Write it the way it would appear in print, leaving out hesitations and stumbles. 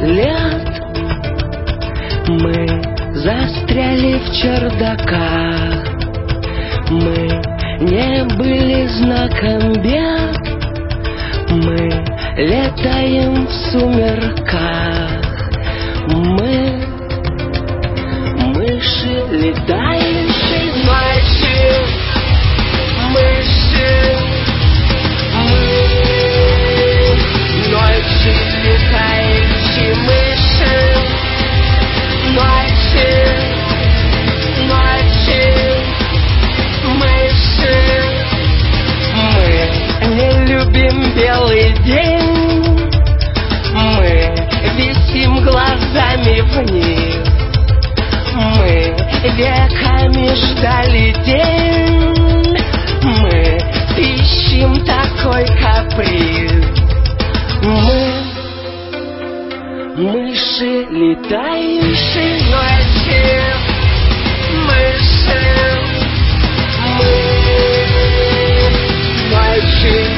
лет мы застряли в чердаках. Мы не были знаком бед. Мы летаем в сумерках. Мы мыши, летающие ночью. Мыши. Мы ночью летающие мыши. Ночи. Мыши. Мы не любим белый день. Мы висим глазами вниз. Мы веками ждали день. Мы ищем такой каприз. Мы мыши, летающие ночи. Мыши. Мы ночи.